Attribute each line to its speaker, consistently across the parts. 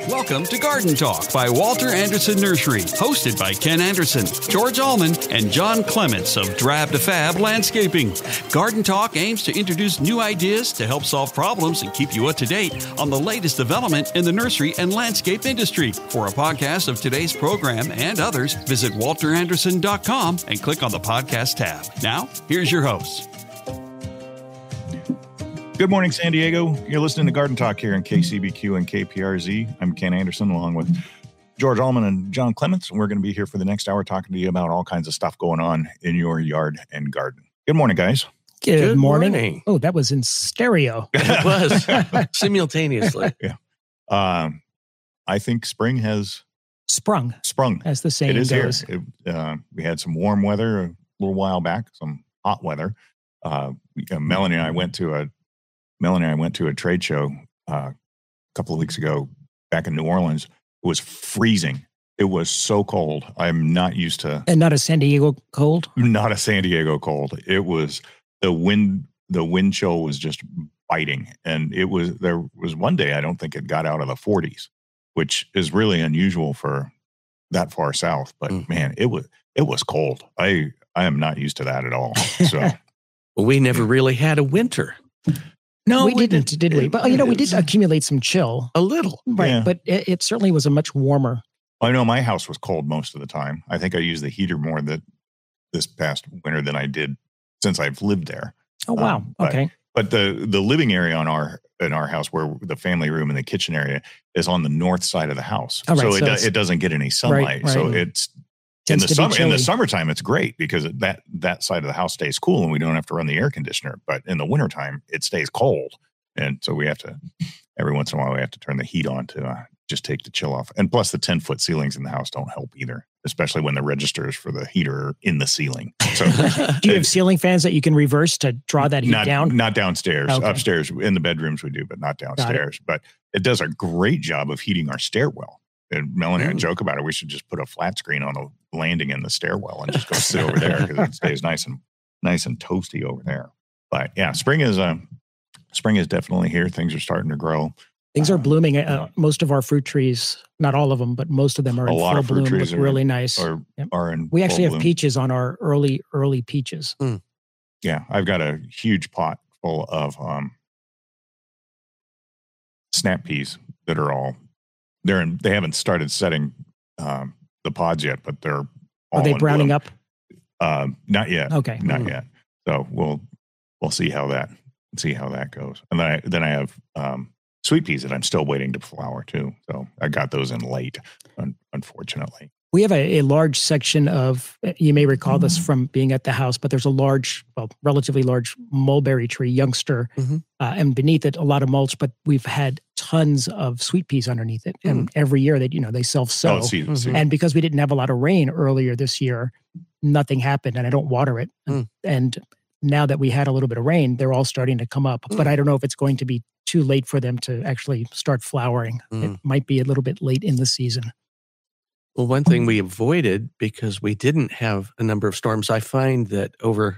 Speaker 1: Welcome to Garden Talk by Walter Anderson Nursery, hosted by Ken Anderson, George Allman, and John Clements of Drab to Fab Landscaping. Garden Talk aims to introduce new ideas to help solve problems and keep you up to date on the latest development in the nursery and landscape industry. For a podcast of today's program and others, visit walteranderson.com and click on the podcast tab. Now, here's your host.
Speaker 2: Good morning, San Diego. You're listening to Garden Talk here in KCBQ and KPRZ. I'm Ken Anderson along with George Allman and John Clements, and we're going to be here for the next hour talking to you about all kinds of stuff going on in your yard and garden. Good morning, guys.
Speaker 3: Good morning. Oh, that was in stereo.
Speaker 4: It was simultaneously.
Speaker 2: Yeah. I think spring has
Speaker 3: sprung, as the saying goes.
Speaker 2: We had some warm weather a little while back, some hot weather. Melanie and I went to a trade show a couple of weeks ago back in New Orleans. It was freezing. It was so cold. I'm not used to.
Speaker 3: And not a San Diego cold?
Speaker 2: Not a San Diego cold. It was the wind chill was just biting. And there was one day I don't think it got out of the 40s, which is really unusual for that far south. But man, it was cold. I am not used to that at all. So
Speaker 4: well, we never really had a winter.
Speaker 3: No, we didn't, did we? But, we did accumulate some chill.
Speaker 4: A little.
Speaker 3: Right,
Speaker 2: yeah.
Speaker 3: But it certainly was a much warmer.
Speaker 2: I know my house was cold most of the time. I think I used the heater more this past winter than I did since I've lived there.
Speaker 3: Oh, wow. Okay.
Speaker 2: But the living area in our house, where the family room and the kitchen area is on the north side of the house.
Speaker 3: Oh, right.
Speaker 2: So it doesn't get any sunlight.
Speaker 3: Right.
Speaker 2: So it's in the summertime, it's great because that side of the house stays cool and we don't have to run the air conditioner. But in the wintertime, it stays cold. And so we have to, every once in a while, we have to turn the heat on to just take the chill off. And plus the 10-foot ceilings in the house don't help either, especially when the registers for the heater are in the ceiling. So
Speaker 3: do you have ceiling fans that you can reverse to draw that heat down?
Speaker 2: Not downstairs.
Speaker 3: Okay.
Speaker 2: Upstairs in the bedrooms we do, but not downstairs. But it does a great job of heating our stairwell. And Melanie and I joke about it. We should just put a flat screen on the landing in the stairwell and just go sit over there because it stays nice and toasty over there. But yeah, spring is definitely here. Things are starting to grow.
Speaker 3: Things are blooming. Most of our fruit trees, not all of them, but most of them are in full bloom. Look really nice. We actually have peaches on our early peaches.
Speaker 4: Mm.
Speaker 2: Yeah, I've got a huge pot full of snap peas that are all. They haven't started setting the pods yet, but they're all.
Speaker 3: Are they browning up?
Speaker 2: Not yet.
Speaker 3: Okay,
Speaker 2: not yet. So we'll see how that goes. And then I have sweet peas that I'm still waiting to flower too. So I got those in late, unfortunately.
Speaker 3: We have a large section of, you may recall this from being at the house, but there's a relatively large mulberry tree, youngster, and beneath it, a lot of mulch, but we've had tons of sweet peas underneath it. And every year they self-sow. And because we didn't have a lot of rain earlier this year, nothing happened and I don't water it. And now that we had a little bit of rain, they're all starting to come up, but I don't know if it's going to be too late for them to actually start flowering. It might be a little bit late in the season.
Speaker 4: Well, one thing we avoided because we didn't have a number of storms, I find that over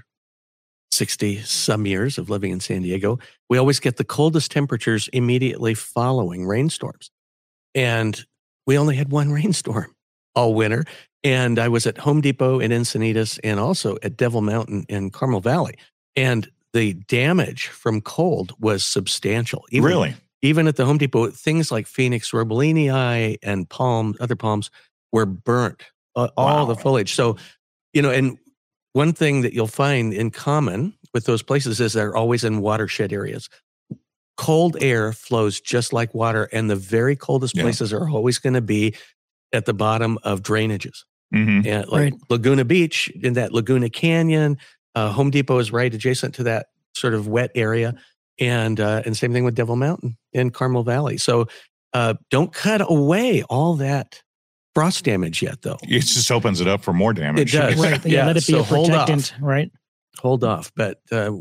Speaker 4: 60 some years of living in San Diego, we always get the coldest temperatures immediately following rainstorms. And we only had one rainstorm all winter. And I was at Home Depot in Encinitas and also at Devil Mountain in Carmel Valley. And the damage from cold was substantial.
Speaker 2: Really?
Speaker 4: Even at the Home Depot, things like Phoenix robellinii and other palms were burnt, all the foliage. So, and one thing that you'll find in common with those places is they're always in watershed areas. Cold air flows just like water, and the very coldest places are always going to be at the bottom of drainages.
Speaker 2: Mm-hmm.
Speaker 4: And like Laguna Beach, in that Laguna Canyon, Home Depot is right adjacent to that sort of wet area. And same thing with Devil Mountain in Carmel Valley. So don't cut away all that frost damage yet, though.
Speaker 2: It just opens it up for more damage.
Speaker 4: It does.
Speaker 3: Right. Yeah, let it be a protectant, right?
Speaker 4: Hold off. But,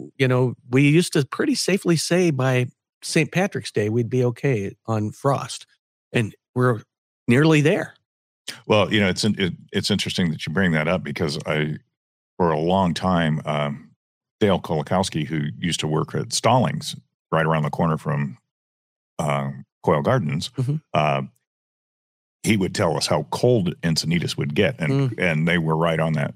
Speaker 4: we used to pretty safely say by St. Patrick's Day, we'd be okay on frost. And we're nearly there.
Speaker 2: Well, it's interesting that you bring that up because for a long time, Dale Kolakowski, who used to work at Stallings right around the corner from Coyle Gardens, he would tell us how cold Encinitas would get, and they were right on that.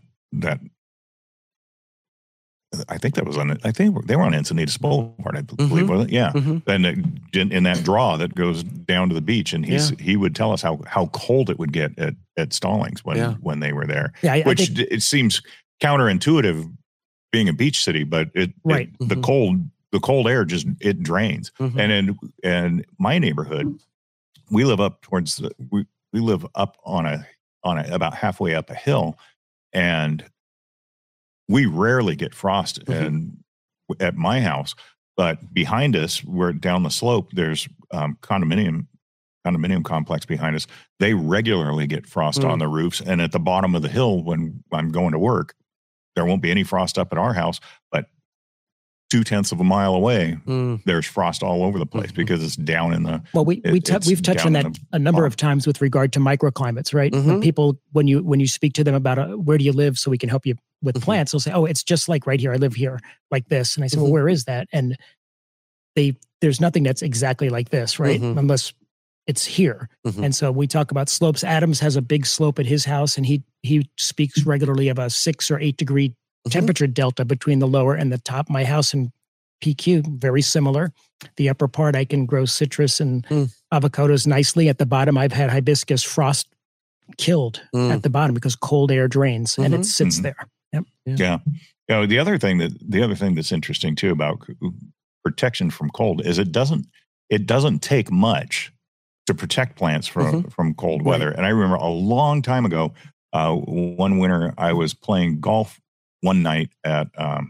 Speaker 2: I think that was on. I think they were on Encinitas Boulevard, I believe, wasn't it? Yeah, and in that draw that goes down to the beach, and he would tell us how cold it would get at Stallings when they were there. Yeah, it seems counterintuitive being a beach city, but the cold air just it drains. And in my neighborhood, we live up towards we live up on a about halfway up a hill, and we rarely get frost at my house, but behind us, we're down the slope. There's condominium complex behind us. They regularly get frost on the roofs, and at the bottom of the hill when I'm going to work, there won't be any frost up at our house, but 0.2 of a mile away, there's frost all over the place because it's down in the. Well, we've
Speaker 3: touched on that a number of times with regard to microclimates, right? When people, when you speak to them about where do you live, so we can help you with plants, they'll say, "Oh, it's just like right here. I live here, like this." And I say, "Well, where is that?" And there's nothing that's exactly like this, right? Unless it's here. And so we talk about slopes. Adams has a big slope at his house, and he speaks regularly of a 6 or 8 degree temperature delta between the lower and the top. My house in PQ, very similar. The upper part, I can grow citrus and avocados nicely. At the bottom, I've had hibiscus frost killed at the bottom because cold air drains and it sits there. Yep.
Speaker 2: Yeah. You know, the other thing that's interesting too about protection from cold is it doesn't take much to protect plants from cold weather. And I remember a long time ago, one winter I was playing golf one night at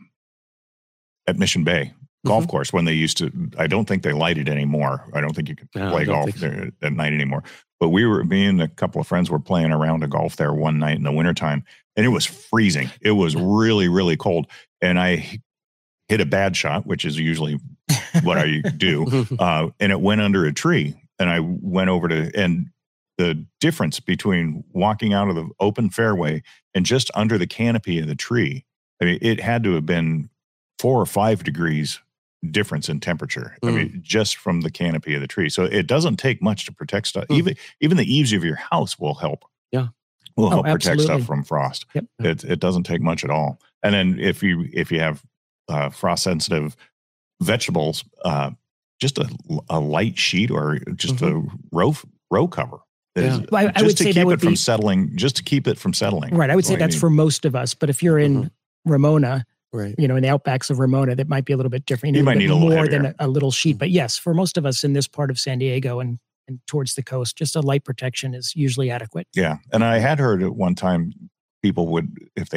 Speaker 2: Mission Bay golf course when they used to. I don't think they light it anymore. I don't think you can play golf there at night anymore. But me and a couple of friends were playing around a golf there one night in the wintertime, and it was freezing. It was really, really cold. And I hit a bad shot, which is usually what I do, and it went under a tree. And I went over and the difference between walking out of the open fairway and just under the canopy of the tree, I mean, it had to have been 4 or 5 degrees difference in temperature. I mean, just from the canopy of the tree. So it doesn't take much to protect stuff. Even the eaves of your house will help. Yeah, will help protect stuff from frost. Yep. It doesn't take much at all. And then if you have frost sensitive vegetables, just a light sheet or just a row cover. Yeah. I would say that would be settling, just to keep it from settling.
Speaker 3: Right. I would say that's for most of us. But if you're in Ramona, in the outbacks of Ramona, that might be a little bit different.
Speaker 2: You might need a little
Speaker 3: more than a little sheet. But yes, for most of us in this part of San Diego and towards the coast, just a light protection is usually adequate.
Speaker 2: Yeah. And I had heard at one time people would, if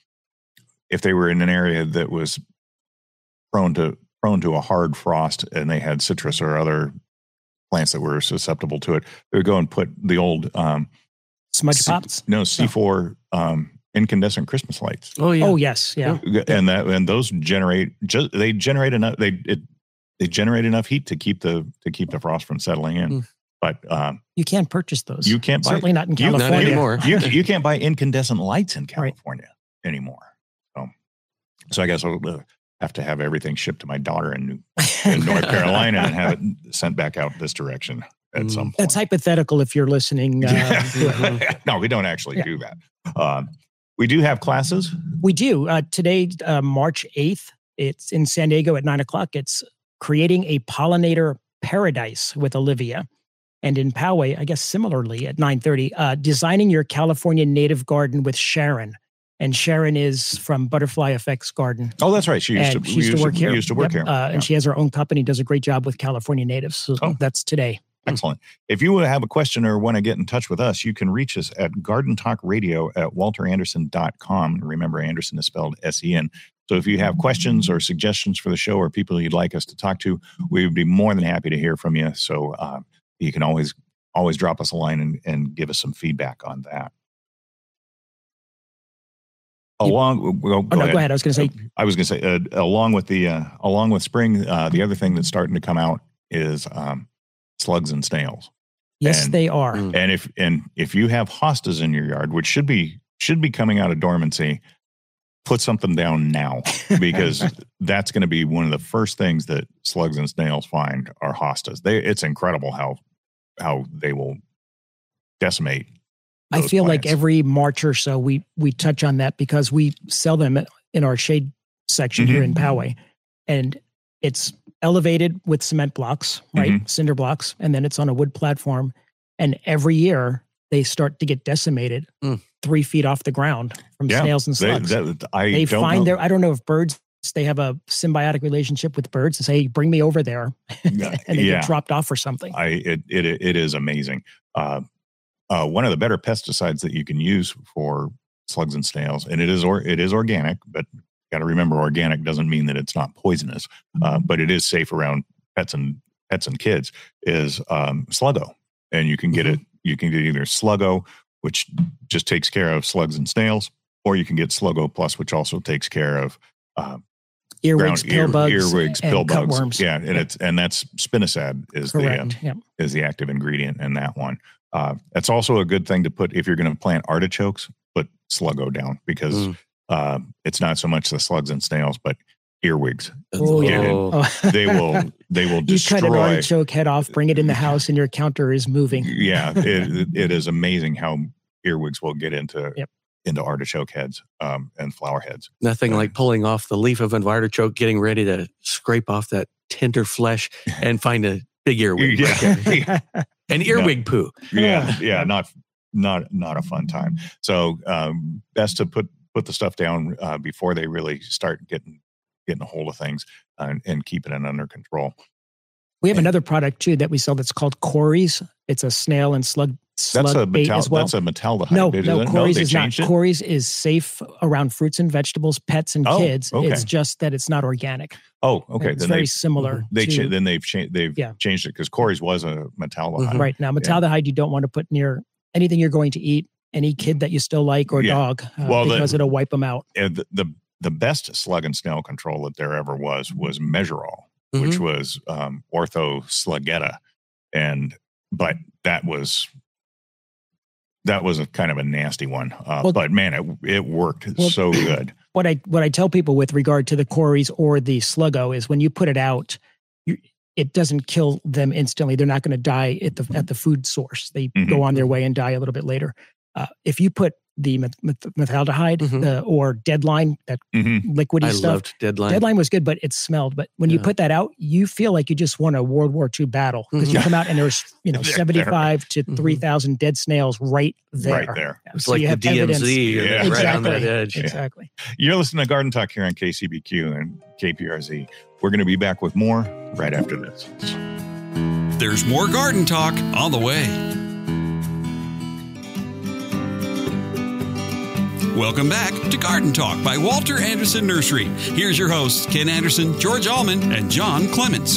Speaker 2: they were in an area that was prone to a hard frost and they had citrus or other plants that were susceptible to it, they would go and put the old
Speaker 3: smudge pots.
Speaker 2: No, C4 incandescent Christmas lights.
Speaker 3: Oh yeah. Oh yes, yeah.
Speaker 2: And those generate enough. They generate enough heat to keep the frost from settling in. But
Speaker 3: you can't purchase those.
Speaker 2: You can't buy,
Speaker 3: certainly not in California
Speaker 4: not anymore.
Speaker 2: You can't buy incandescent lights in California anymore. So I guess I'll have to have everything shipped to my daughter in North Carolina and have it sent back out this direction at some point.
Speaker 3: That's hypothetical if you're listening.
Speaker 2: No, we don't actually do that. We do have classes.
Speaker 3: We do. Today, March 8th, it's in San Diego at 9:00. It's Creating a Pollinator Paradise with Olivia. And in Poway, I guess similarly at 9:30, Designing Your California Native Garden with Sharon. And Sharon is from Butterfly Effects Garden.
Speaker 2: Oh, that's right. She used to work here.
Speaker 3: And she has her own company, does a great job with California natives. So that's today.
Speaker 2: Excellent. If you have a question or want to get in touch with us, you can reach us at Garden Talk Radio at walteranderson.com. Remember, Anderson is spelled S-E-N. So if you have questions or suggestions for the show or people you'd like us to talk to, we would be more than happy to hear from you. So you can always drop us a line and give us some feedback on that. Go ahead.
Speaker 3: I was going
Speaker 2: to say, along with spring, the other thing that's starting to come out is slugs and snails.
Speaker 3: Yes, they are.
Speaker 2: And if you have hostas in your yard, which should be coming out of dormancy, put something down now, because that's going to be one of the first things that slugs and snails find are hostas. It's incredible how they will decimate.
Speaker 3: I feel
Speaker 2: plants.
Speaker 3: like every March or so we touch on that because we sell them in our shade section here in Poway, and it's elevated with cement blocks, right? Cinder blocks, and then it's on a wood platform. And every year they start to get decimated 3 feet off the ground from snails and slugs. I don't know if birds, they have a symbiotic relationship with birds and say, bring me over there. And they get dropped off or something.
Speaker 2: It is amazing. One of the better pesticides that you can use for slugs and snails, and it is organic, but you got to remember, organic doesn't mean that it's not poisonous, but it is safe around pets and kids, is Sluggo. And you can get it. You can get either Sluggo, which just takes care of slugs and snails, or you can get Sluggo Plus, which also takes care of
Speaker 3: earwigs, pill bugs,
Speaker 2: cutworms. Yeah, and that's spinosad is the active ingredient in that one. That's also a good thing to put if you're going to plant artichokes. Put Sluggo down because it's not so much the slugs and snails, but earwigs.
Speaker 3: Oh yeah,
Speaker 2: they will destroy.
Speaker 3: You cut an artichoke head off, bring it in the house, and your counter is moving.
Speaker 2: Yeah, it is amazing how earwigs will get into artichoke heads and flower heads.
Speaker 4: Nothing like pulling off the leaf of an artichoke, getting ready to scrape off that tender flesh, and find a big earwig. And earwig poo.
Speaker 2: Yeah, not a fun time. So best to put the stuff down before they really start getting a hold of things and keeping it under control.
Speaker 3: We have another product too that we sell that's called Cory's. It's a snail and slug bait as well.
Speaker 2: That's a metaldehyde.
Speaker 3: No, Cory's is not. Cory's is safe around fruits and vegetables, pets and kids. Okay. It's just that it's not organic.
Speaker 2: Oh, okay.
Speaker 3: It's very similar.
Speaker 2: They've changed it because Cory's was a metaldehyde.
Speaker 3: Right now, metaldehyde you don't want to put near anything you're going to eat, any kid that you still like or dog, because it'll wipe them out.
Speaker 2: The best slug and snail control that there ever was Measurol, which was Ortho Slugetta, but that was a kind of a nasty one. But man, it worked so good.
Speaker 3: What I tell people with regard to the Cory's or the Sluggo is when you put it out, it doesn't kill them instantly. They're not going to die at the food source. They go on their way and die a little bit later. If you put the metaldehyde or Deadline, that liquidy stuff. I loved
Speaker 4: Deadline.
Speaker 3: Deadline was good, but it smelled. But when you put that out, you feel like you just won a World War II battle because you come out and there's 75 to 3,000 dead snails right there.
Speaker 2: Right there.
Speaker 4: It's so like the DMZ right on that edge.
Speaker 3: Exactly.
Speaker 2: You're listening to Garden Talk here on KCBQ and KPRZ. We're going to be back with more right after this.
Speaker 1: There's more Garden Talk on the way. Welcome back to Garden Talk by Walter Anderson Nursery. Here's your hosts, Ken Anderson, George Allman, and John Clements.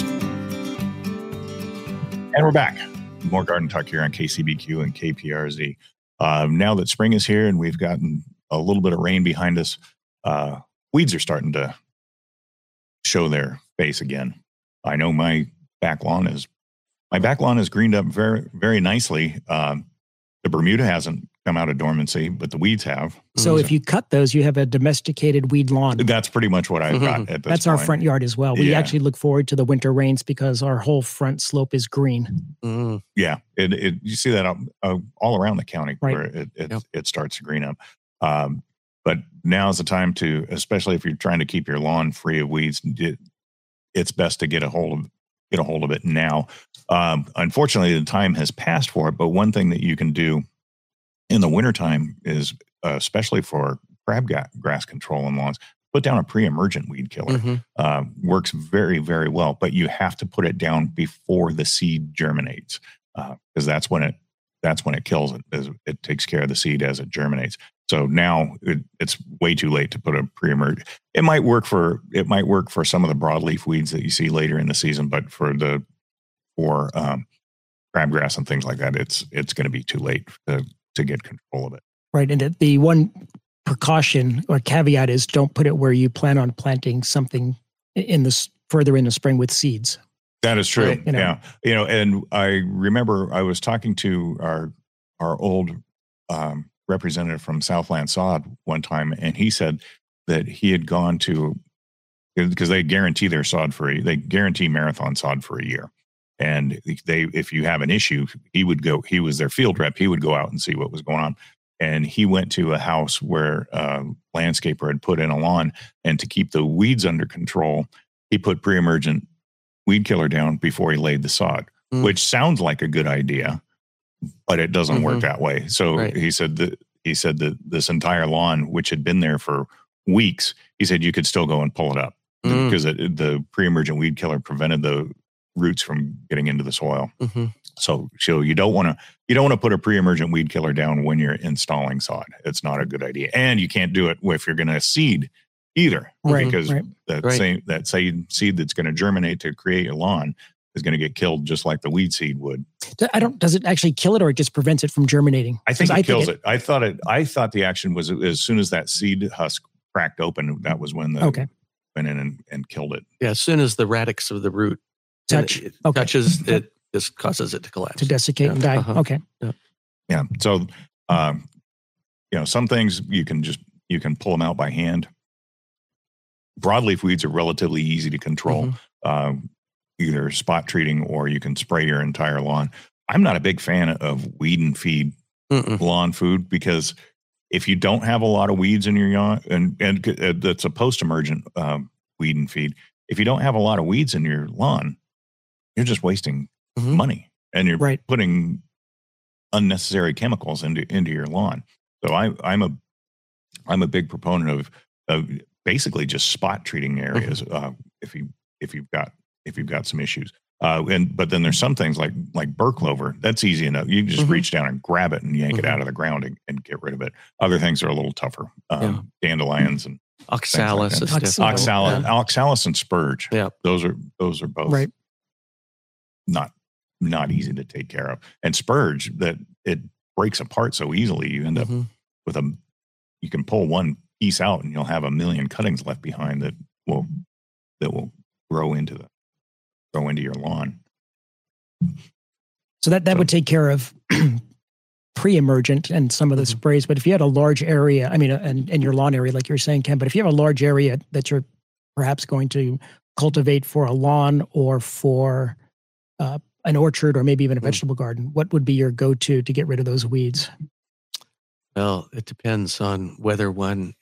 Speaker 2: And we're back. More Garden Talk here on KCBQ and KPRZ. Now that spring is here and we've gotten a little bit of rain behind us, weeds are starting to show their face again. I know my back lawn is greened up very, very nicely. The Bermuda hasn't come out of dormancy, but the weeds have.
Speaker 3: So if you cut those, you have a domesticated weed lawn.
Speaker 2: That's pretty much what I've got at this
Speaker 3: That's
Speaker 2: point.
Speaker 3: Our front yard as well. We actually look forward to the winter rains because our whole front slope is green.
Speaker 2: Yeah, you see that all around the county where it starts to green up. But now's the time to, especially if you're trying to keep your lawn free of weeds, it's best to get a hold of it now. Unfortunately, the time has passed for it, but one thing that you can do in the wintertime is, especially for crabgrass control in lawns, put down a pre-emergent weed killer. Works very, very well, but you have to put it down before the seed germinates, because that's when it kills it. It takes care of the seed as it germinates. So now it's way too late to put a pre-emergent. It might work for some of the broadleaf weeds that you see later in the season, but for crabgrass and things like that, it's going to be too late to get control of it.
Speaker 3: Right. And the one precaution or caveat is don't put it where you plan on planting something further in the spring with seeds.
Speaker 2: That is true. Right, yeah. And I remember I was talking to our old representative from Southland Sod one time, and he said that he had gone to, because they guarantee their sod they guarantee Marathon sod for a year. And if you have an issue, he was their field rep. He would go out and see what was going on. And he went to a house where a landscaper had put in a lawn, and to keep the weeds under control, he put pre-emergent weed killer down before he laid the sod, which sounds like a good idea, but it doesn't work that way. So he said that this entire lawn, which had been there for weeks, he said you could still go and pull it up because the pre-emergent weed killer prevented the roots from getting into the soil. So you don't want to put a pre-emergent weed killer down when you're installing sod. It's not a good idea, and you can't do it if you're going to seed either, because that same seed that's going to germinate to create your lawn is going to get killed just like the weed seed would.
Speaker 3: Does it actually kill it, or it just prevents it from germinating?
Speaker 2: I think it kills it. I thought the action was as soon as that seed husk cracked open, that was when went in and killed it.
Speaker 4: Yeah, as soon as the radix of the root touches it, just causes it to collapse,
Speaker 3: to desiccate and die. Okay.
Speaker 2: Yeah. So, some things you can pull them out by hand. Broadleaf weeds are relatively easy to control, either spot treating or you can spray your entire lawn. I'm not a big fan of weed and feed lawn food, because if you don't have a lot of weeds in your yard, and that's a post-emergent weed and feed, if you don't have a lot of weeds in your lawn, you're just wasting money, and you're putting unnecessary chemicals into your lawn. So I'm a big proponent of basically just spot treating areas if you've got some issues. But then there's some things like burr clover. That's easy enough. You can just reach down and grab it and yank it out of the ground and get rid of it. Other things are a little tougher. Dandelions and
Speaker 4: oxalis,
Speaker 2: oxalis and spurge.
Speaker 4: Yeah,
Speaker 2: those are both not easy to take care of. And spurge, that it breaks apart so easily, you end up with you can pull one piece out and you'll have a million cuttings left behind that will grow into your lawn.
Speaker 3: So that would take care of pre-emergent and some of the sprays. But if you had a large area, and your lawn area, like you're saying, Ken, but if you have a large area that you're perhaps going to cultivate for a lawn or for an orchard or maybe even a vegetable garden, what would be your go-to to get rid of those weeds?
Speaker 4: Well, it depends on whether one,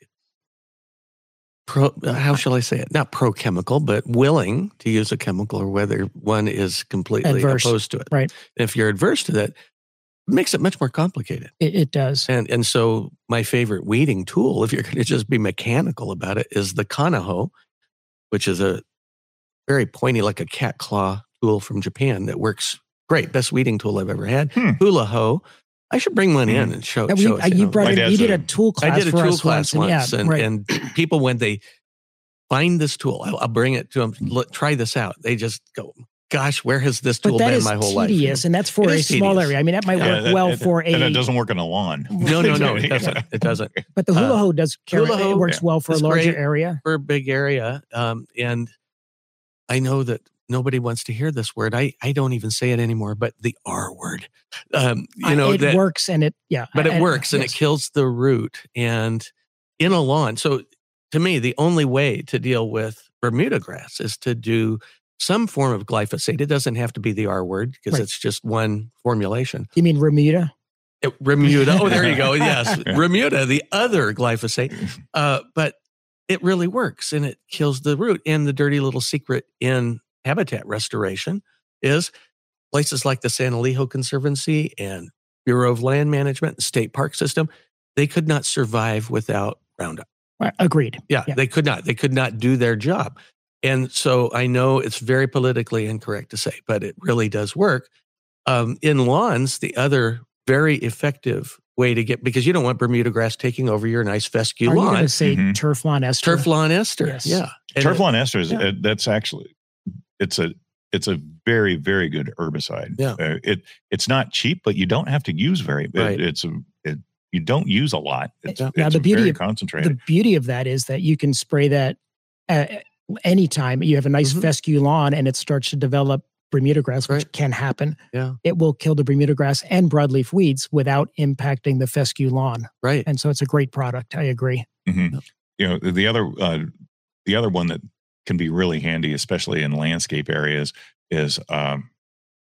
Speaker 4: how shall I say it? Not pro-chemical, but willing to use a chemical, or whether one is completely opposed to it.
Speaker 3: Right.
Speaker 4: If you're adverse to that, it makes it much more complicated.
Speaker 3: It does.
Speaker 4: And so my favorite weeding tool, if you're going to just be mechanical about it, is the Kanaho, which is a very pointy, like a cat claw tool from Japan that works great. Best weeding tool I've ever had. Hula Ho. I should bring one in and show it.
Speaker 3: You did a tool class.
Speaker 4: I did a
Speaker 3: tool
Speaker 4: class once. And people, when they find this tool, I'll bring it to them. Look, try this out. They just go, gosh, where has this tool been my whole life?
Speaker 3: But that is tedious, and that's for a small area. That might work well for a...
Speaker 2: And it doesn't work on a lawn.
Speaker 4: No, it doesn't.
Speaker 3: But the Hula Ho does carry, it works well for a larger area.
Speaker 4: For a big area. And I know that nobody wants to hear this word. I don't even say it anymore, but the R word.
Speaker 3: It works, and it
Speaker 4: works, and it kills the root. And in a lawn, so to me, the only way to deal with Bermuda grass is to do some form of glyphosate. It doesn't have to be the R word, because it's just one formulation.
Speaker 3: You mean Remuda?
Speaker 4: Remuda. Oh, there you go. Yes, Remuda, the other glyphosate. But it really works, and it kills the root. And the dirty little secret in habitat restoration is places like the San Elijo Conservancy and Bureau of Land Management, the state park system, they could not survive without Roundup.
Speaker 3: Agreed.
Speaker 4: Yeah, they could not. They could not do their job. And so I know it's very politically incorrect to say, but it really does work. In lawns, the other very effective way to get, because you don't want Bermuda grass taking over your nice fescue lawn.
Speaker 3: Are you going to say turf lawn ester?
Speaker 4: Turf lawn ester,
Speaker 3: yes.
Speaker 4: Yeah.
Speaker 2: Turf lawn ester, that's actually... It's a very, very good herbicide.
Speaker 4: Yeah.
Speaker 2: It's not cheap, but you don't have to use you don't use a lot. It's very concentrated.
Speaker 3: The beauty of that is that you can spray that anytime you have a nice fescue lawn and it starts to develop Bermuda grass, which can happen.
Speaker 4: Yeah.
Speaker 3: It will kill the Bermuda grass and broadleaf weeds without impacting the fescue lawn.
Speaker 4: Right.
Speaker 3: And so it's a great product. I agree.
Speaker 2: Mm-hmm. The other one that can be really handy, especially in landscape areas, is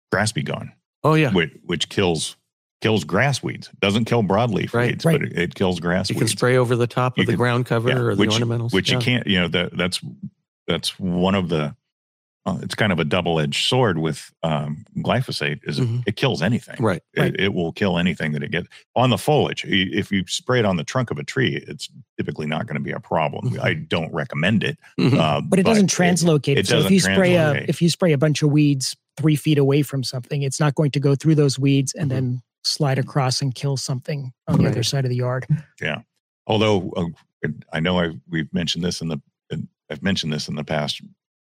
Speaker 2: Grass Be Gone.
Speaker 4: Oh yeah,
Speaker 2: which kills grass weeds. It doesn't kill broadleaf weeds, but it kills grass weeds.
Speaker 4: You can spray over the top of the ground cover or the ornamentals.
Speaker 2: Which you can't, that's one of the, it's kind of a double-edged sword with glyphosate is it kills anything.
Speaker 4: Right.
Speaker 2: It will kill anything that it gets. On the foliage, if you spray it on the trunk of a tree, it's typically not going to be a problem. I don't recommend it.
Speaker 3: But it doesn't translocate. So if you spray a bunch of weeds 3 feet away from something, it's not going to go through those weeds and then slide across and kill something on the other side of the yard. Yeah.
Speaker 2: Although I know I've mentioned this in the past.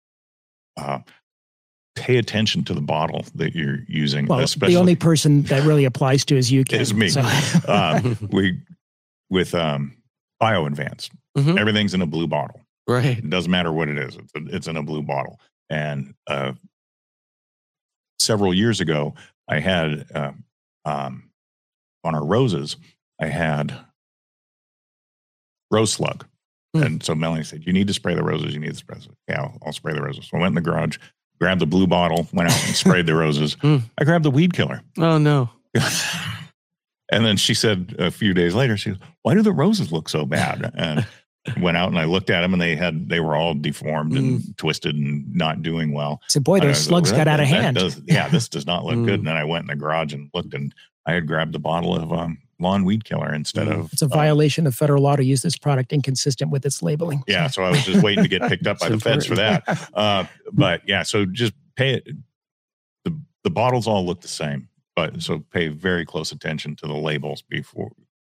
Speaker 2: Pay attention to the bottle that you're using.
Speaker 3: Well, the only person that really applies to is you, Ken.
Speaker 2: Is me.
Speaker 3: So.
Speaker 2: With BioAdvance, everything's in a blue bottle.
Speaker 4: Right.
Speaker 2: It doesn't matter what it is. It's in a blue bottle. And several years ago, I had on our roses, I had rose slug. And so Melanie said, you need to spray the roses. You need to spray them. Yeah, I'll spray the roses. So I went in the garage, grabbed the blue bottle, went out and sprayed the roses. I grabbed the weed killer.
Speaker 4: Oh, no.
Speaker 2: And then she said a few days later, she goes, why do the roses look so bad? And went out and I looked at them and they were all deformed and twisted and not doing well.
Speaker 3: So boy, those slugs got out of hand.
Speaker 2: This does not look good. And then I went in the garage and looked, and I had grabbed the bottle of lawn weed killer instead of.
Speaker 3: It's a violation of federal law to use this product inconsistent with its labeling.
Speaker 2: Yeah, so I was just waiting to get picked up by the feds for that. But yeah, so just pay it. The bottles all look the same, but so pay very close attention to the labels before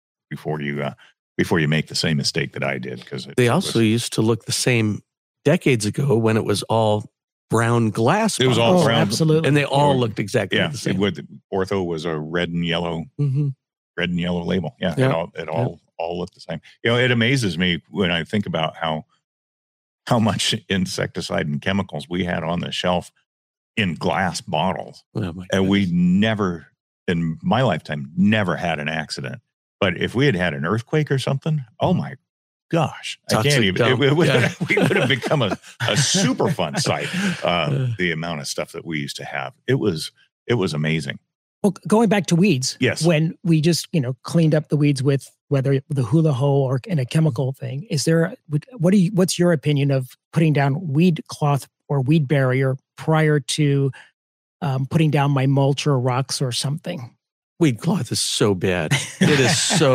Speaker 2: you make the same mistake that I did, because
Speaker 4: they also used to look the same decades ago when it was all brown glass.
Speaker 2: It was all brown,
Speaker 3: absolutely,
Speaker 4: and they all looked exactly the same.
Speaker 2: Ortho was a red and yellow label. Yeah, it all looked the same. It amazes me when I think about how much insecticide and chemicals we had on the shelf in glass bottles, and we never, in my lifetime, never had an accident. But if we had an earthquake or something, oh my gosh, I can't even. We would have become a super fun site. The amount of stuff that we used to have, it was amazing.
Speaker 3: Well, going back to weeds,
Speaker 2: yes.
Speaker 3: When we just cleaned up the weeds with whether the hula hole or in a chemical thing, what's your opinion of putting down weed cloth or weed barrier prior to putting down my mulch or rocks or something?
Speaker 4: Weed cloth is so bad. It is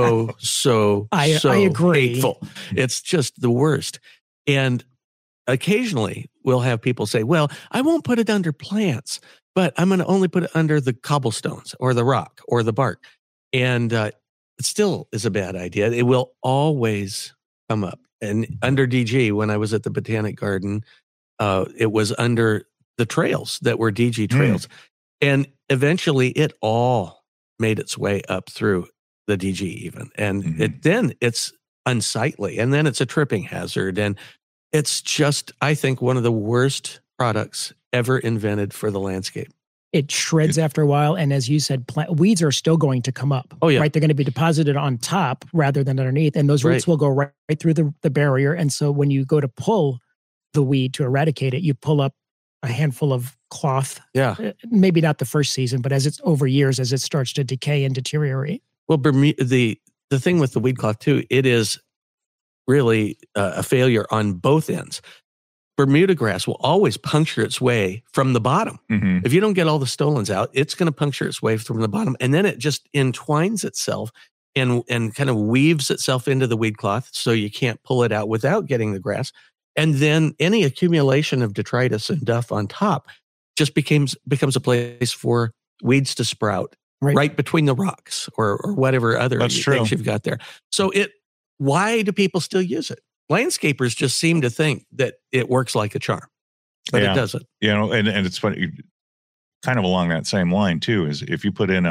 Speaker 4: so
Speaker 3: I agree.
Speaker 4: Hateful. It's just the worst. And occasionally we'll have people say, well, I won't put it under plants, but I'm going to only put it under the cobblestones or the rock or the bark. And it still is a bad idea. It will always come up. And under DG, when I was at the Botanic Garden, it was under the trails that were DG trails. And eventually it all made its way up through the DG even. And it's unsightly. And then it's a tripping hazard. And it's just, I think, one of the worst products ever invented for the landscape.
Speaker 3: It shreds after a while. And as you said, weeds are still going to come up.
Speaker 4: Oh, yeah.
Speaker 3: Right? They're going to be deposited on top rather than underneath. And those roots will go right through the barrier. And so when you go to pull the weed to eradicate it, you pull up a handful of cloth.
Speaker 4: Yeah.
Speaker 3: Maybe not the first season, but as it's over years, as it starts to decay and deteriorate.
Speaker 4: Well, the thing with the weed cloth too, it is really a failure on both ends. Bermuda grass will always puncture its way from the bottom. If you don't get all the stolons out, it's going to puncture its way from the bottom. And then it just entwines itself and kind of weaves itself into the weed cloth so you can't pull it out without getting the grass. And then any accumulation of detritus and duff on top just becomes a place for weeds to sprout right between the rocks or whatever other things you've got there. So why do people still use it? Landscapers just seem to think that it works like a charm, but it doesn't.
Speaker 2: And it's funny, kind of along that same line too, is if you put in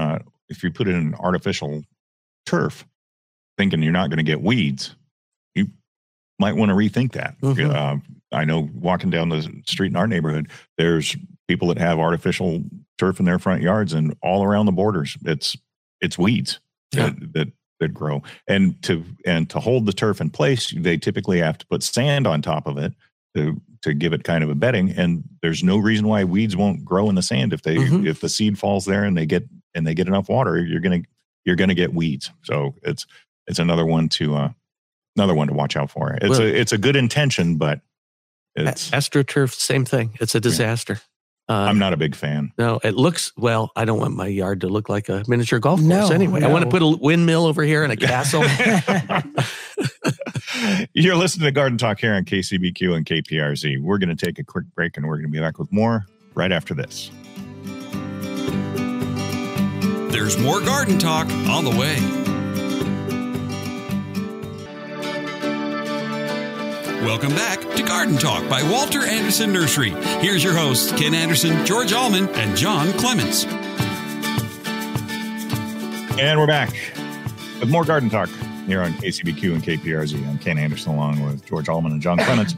Speaker 2: an artificial turf, thinking you're not going to get weeds, you might want to rethink that. I know walking down the street in our neighborhood, there's people that have artificial turf in their front yards, and all around the borders, it's weeds that grow. And to hold the turf in place, they typically have to put sand on top of it to give it kind of a bedding. And there's no reason why weeds won't grow in the sand if the seed falls there and they get enough water. You're gonna get weeds. So it's another one to watch out for. It's a good intention, but it's
Speaker 4: AstroTurf, same thing. It's a disaster.
Speaker 2: I'm not a big fan.
Speaker 4: No, it looks, well, I don't want my yard to look like a miniature golf course anyway. No. I want to put a windmill over here and a castle.
Speaker 2: You're listening to Garden Talk here on KCBQ and KPRZ. We're going to take a quick break and we're going to be back with more right after this.
Speaker 1: There's more Garden Talk on the way. Welcome back to Garden Talk by Walter Anderson Nursery. Here's your hosts, Ken Anderson, George Allman, and John Clements.
Speaker 2: And we're back with more Garden Talk here on KCBQ and KPRZ. I'm Ken Anderson along with George Allman and John Clements.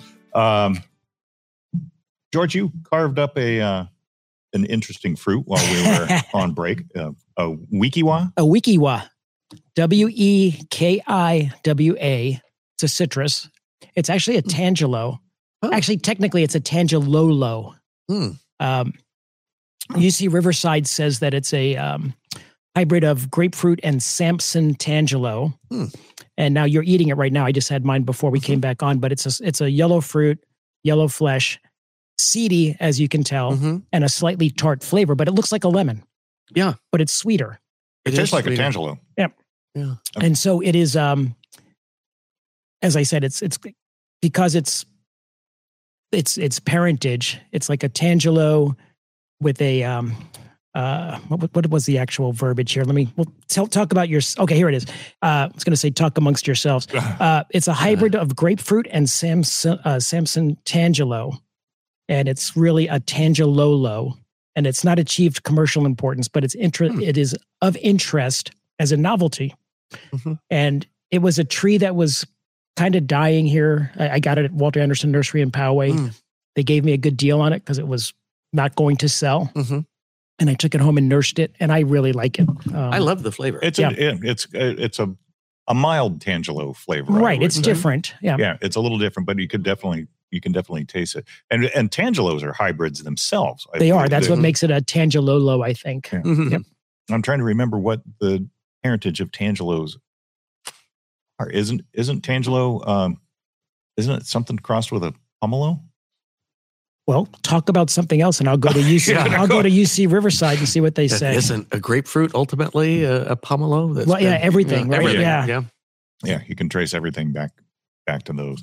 Speaker 2: George, you carved up an interesting fruit while we were on break. A Wekiwa?
Speaker 3: A Wekiwa. Wekiwa. It's a citrus. It's actually a tangelo. Oh. Actually, technically, it's a tangelolo. UC Riverside says that it's a hybrid of grapefruit and Samson tangelo. And now you're eating it right now. I just had mine before we came back on, but it's a yellow fruit, yellow flesh, seedy, as you can tell, and a slightly tart flavor, but it looks like a lemon.
Speaker 4: Yeah.
Speaker 3: But it's sweeter.
Speaker 2: It tastes like sweeter. A tangelo.
Speaker 3: Yep. Yeah. And so it is, as I said, it's because it's parentage. It's like a tangelo with a what was the actual verbiage here? Talk about your. Okay, here it is. I was going to say talk amongst yourselves. It's a hybrid of grapefruit and Samson tangelo, and it's really a tangelolo. And it's not achieved commercial importance, but it is of interest as a novelty. And it was a tree that was kind of dying here. I got it at Walter Anderson Nursery in Poway. They gave me a good deal on it because it was not going to sell. And I took it home and nursed it, and I really like it.
Speaker 4: I love the flavor.
Speaker 2: It's a mild tangelo flavor,
Speaker 3: right? It's different. Yeah,
Speaker 2: it's a little different, but you can definitely taste it. And tangelos are hybrids themselves.
Speaker 3: They are. That's what makes it a tangelolo, I think.
Speaker 2: Yeah. Yep. I'm trying to remember what the parentage of tangelos are. Isn't tangelo? Isn't it something crossed with a pomelo?
Speaker 3: Well, talk about something else, and I'll go to UC. I'll go to UC Riverside and see what they say.
Speaker 4: Isn't a grapefruit ultimately a pomelo?
Speaker 3: Everything, right?
Speaker 4: Everything.
Speaker 2: Yeah. You can trace everything back to those.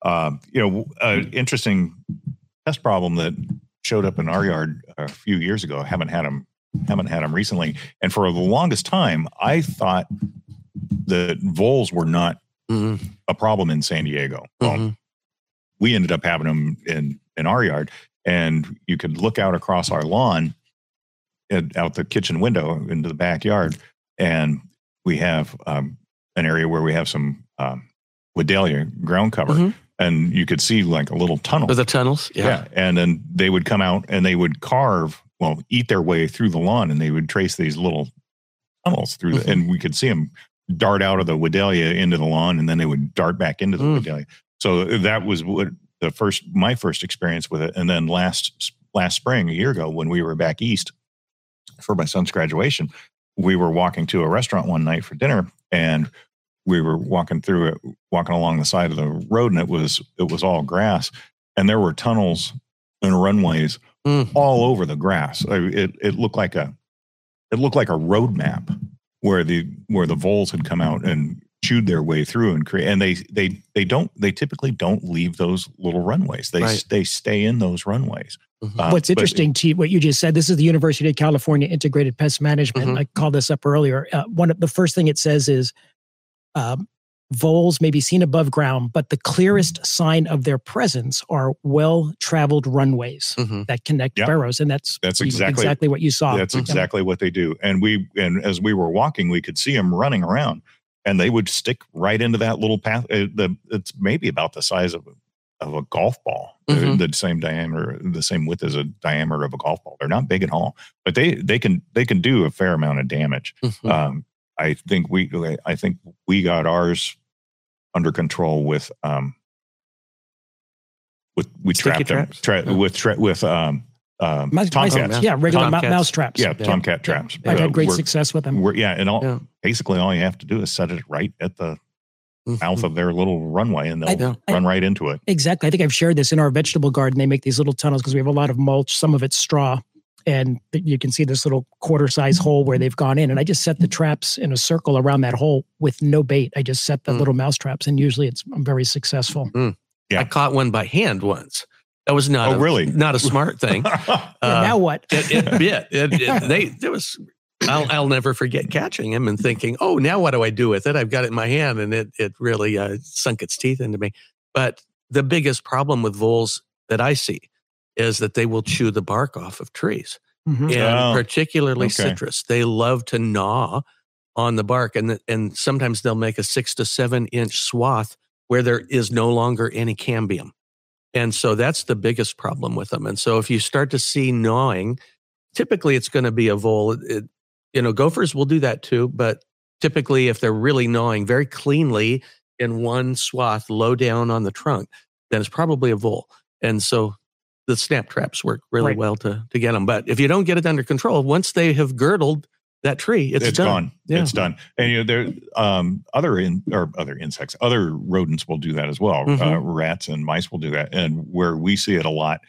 Speaker 2: Interesting pest problem that showed up in our yard a few years ago. Haven't had them recently, and for the longest time, I thought that voles were not a problem in San Diego. Well, we ended up having them in our yard, and you could look out across our lawn and out the kitchen window into the backyard, and we have an area where we have some Wedelia ground cover, and you could see like a little tunnel.
Speaker 4: The tunnels, yeah.
Speaker 2: And then they would come out and they would eat their way through the lawn, and they would trace these little tunnels through and we could see them dart out of the Wedelia into the lawn, and then they would dart back into the Wedelia. So that was what my first experience with it. And then last spring, a year ago, when we were back east for my son's graduation, we were walking to a restaurant one night for dinner, and we were walking along the side of the road, and it was all grass, and there were tunnels and runways all over the grass. It looked like a road map where the voles had come out and chewed their way through and create. And they typically don't leave those little runways. They stay in those runways.
Speaker 3: What's interesting to what you just said, this is the University of California Integrated Pest Management. I called this up earlier. The first thing it says is voles may be seen above ground, but the clearest sign of their presence are well-traveled runways that connect burrows. And that's exactly what you saw.
Speaker 2: That's exactly what they do. And as we were walking, we could see them running around, and they would stick right into that little path. It's maybe about the size of a golf ball, the same diameter, the same width as a diameter of a golf ball. They're not big at all, but they can do a fair amount of damage. I think we got ours under control with We trapped them with tomcats.
Speaker 3: Yeah, regular
Speaker 4: Tomcats.
Speaker 3: mouse traps.
Speaker 2: Yeah, tomcat traps.
Speaker 3: I've had great success with them.
Speaker 2: Basically all you have to do is set it right at the mouth of their little runway, and they'll run right into it.
Speaker 3: Exactly. I think I've shared this in our vegetable garden. They make these little tunnels because we have a lot of mulch. Some of it's straw. And you can see this little quarter-size hole where they've gone in. And I just set the traps in a circle around that hole with no bait. I just set the little mouse traps, and usually I'm very succcll.
Speaker 2: Yeah.
Speaker 4: I caught one by hand once. That was not not a smart thing.
Speaker 3: Now what?
Speaker 4: It bit. I'll never forget catching him and thinking, oh, now what do I do with it? I've got it in my hand, and it really sunk its teeth into me. But the biggest problem with voles that I see is that they will chew the bark off of trees, and particularly citrus. They love to gnaw on the bark, and sometimes they'll make a 6 to 7 inch swath where there is no longer any cambium. And so that's the biggest problem with them. And so if you start to see gnawing, typically it's going to be a vole. Gophers will do that too, but typically if they're really gnawing very cleanly in one swath low down on the trunk, then it's probably a vole. And so the snap traps work really well to get them. But if you don't get it under control, once they have girdled that tree, it's done.
Speaker 2: Gone. Yeah. It's done. And there other insects, other rodents will do that as well. Rats and mice will do that. And where we see it a lot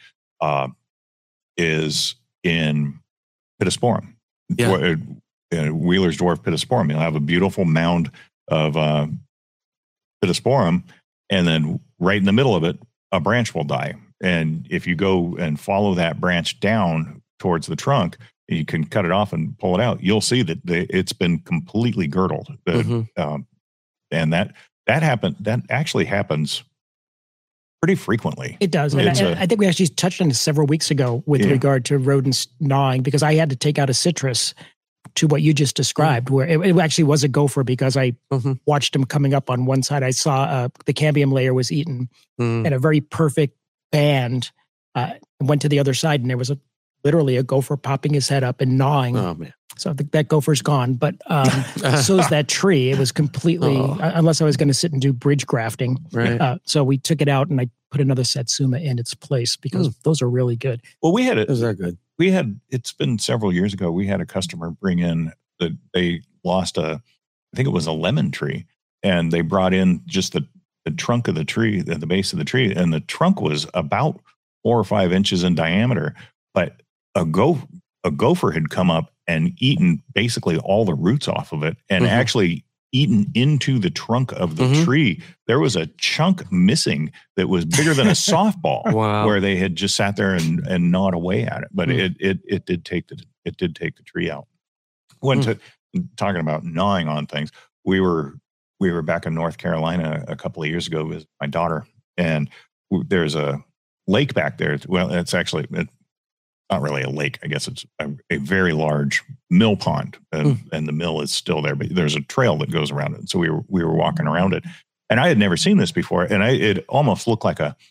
Speaker 2: is in Pittosporum. Yeah. Wheeler's dwarf Pittosporum. You'll have a beautiful mound of Pittosporum, and then right in the middle of it, a branch will die. And if you go and follow that branch down towards the trunk, you can cut it off and pull it out. You'll see that it's been completely girdled. And that actually happens pretty frequently.
Speaker 3: It does. And I think we actually touched on this several weeks ago with regard to rodents gnawing, because I had to take out a citrus to what you just described, where it actually was a gopher, because I watched him coming up on one side. I saw the cambium layer was eaten, and a very perfect band went to the other side, and there was literally a gopher popping his head up and gnawing. Oh, man. So that gopher's gone, but so's that tree. It was completely, unless I was going to sit and do bridge grafting.
Speaker 4: Right.
Speaker 3: So we took it out, and I put another Satsuma in its place, because those are really good.
Speaker 2: Well,
Speaker 4: those are good.
Speaker 2: It's been several years ago, we had a customer bring in they lost I think it was a lemon tree, and they brought in just the trunk of the tree, at the base of the tree, and the trunk was about 4 or 5 inches in diameter, but a gopher had come up and eaten basically all the roots off of it, and actually eaten into the trunk of the tree. There was a chunk missing that was bigger than a softball.
Speaker 4: Wow.
Speaker 2: Where they had just sat there and gnawed away at it. But it did take the tree out. Talking about gnawing on things, we were back in North Carolina a couple of years ago with my daughter, and there's a lake back there. Well, it's actually not really a lake. I guess it's a very large mill pond, and the mill is still there, but there's a trail that goes around it. And so we were walking around it, and I had never seen this before. And it almost looked like a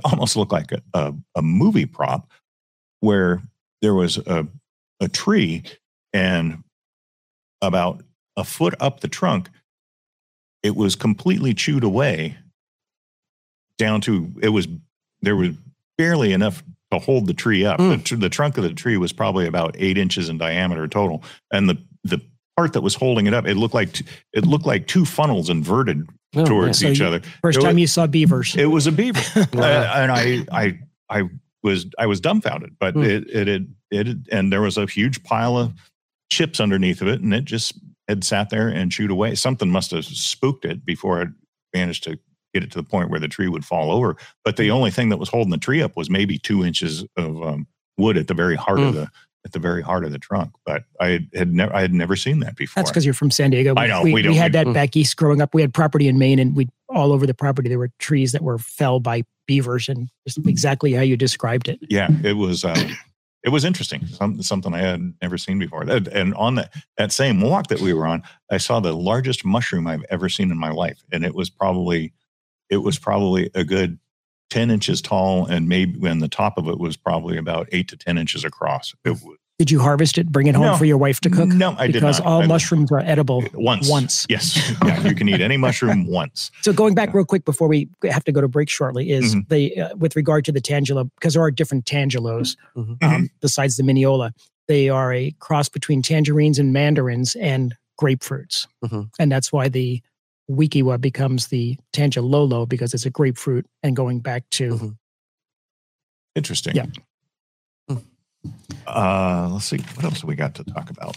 Speaker 2: movie prop, where there was a tree, and about a foot up the trunk, it was completely chewed away down to, there was barely enough to hold the tree up. The trunk of the tree was probably about 8 inches in diameter total, and the part that was holding it up, it looked like 2 funnels inverted towards each other.
Speaker 3: First time you saw beavers.
Speaker 2: It was a beaver, and I was dumbfounded. But and there was a huge pile of chips underneath of it, and it just had sat there and chewed away. Something must have spooked it before it managed to get it to the point where the tree would fall over. But the only thing that was holding the tree up was maybe 2 inches of wood at the very heart of the trunk. But I had never seen that before.
Speaker 3: That's because you're from San Diego.
Speaker 2: I know.
Speaker 3: We had that back east growing up. We had property in Maine, and all over the property there were trees that were felled by beavers, and just exactly how you described it.
Speaker 2: Yeah, it was interesting. Something I had never seen before. And on that same walk that we were on, I saw the largest mushroom I've ever seen in my life, and it was probably a good 10 inches tall, and the top of it was probably about 8 to 10 inches across. It was
Speaker 3: Did you harvest it, bring it home for your wife to cook?
Speaker 2: No, I did not.
Speaker 3: Because all mushrooms are edible once.
Speaker 2: Yes. Yeah, you can eat any mushroom once.
Speaker 3: So going back real quick before we have to go to break shortly is with regard to the tangelo, because there are different tangelos besides the Mineola. They are a cross between tangerines and mandarins and grapefruits. And that's why the Wekiwa becomes the Tangelolo, because it's a grapefruit and going back to...
Speaker 2: Interesting.
Speaker 3: Yeah.
Speaker 2: Let's see. What else have we got to talk about?